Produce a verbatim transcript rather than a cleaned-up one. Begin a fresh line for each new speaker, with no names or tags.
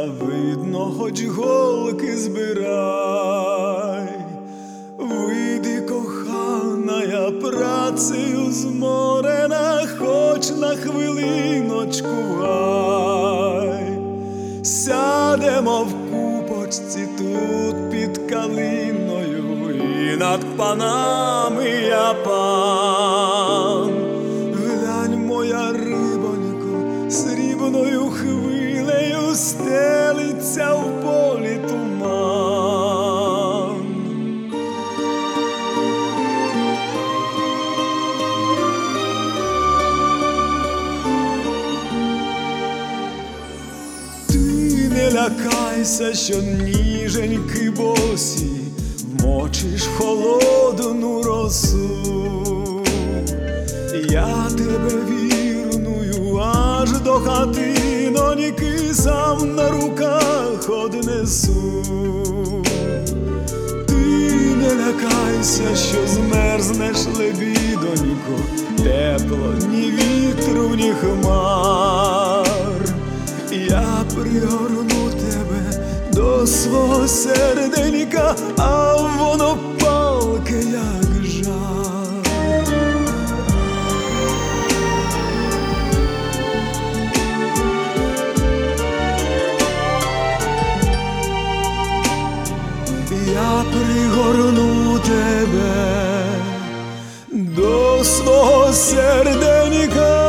видно, хоч голки збирай. Вийди, кохана, я працею зморена, хоч на хвилиночку гай. Сядемо в купочці тут під калиною, і над панами я пан. Глянь, моя рибонько, срібною хвилею стелиться в полі туман. Ти не лякайся, що ніженьки босі вмочиш в холодну росу. Я тебе вірную аж до хатиноньки сам на руках однесу. Ти не лякайся, що змерзнеш, лебідонько, тепло ні вітру, ні хмар. Я пригорну тебе до свого серденька, а воно палке, як жар. Я пригорну тебе до свого серденька,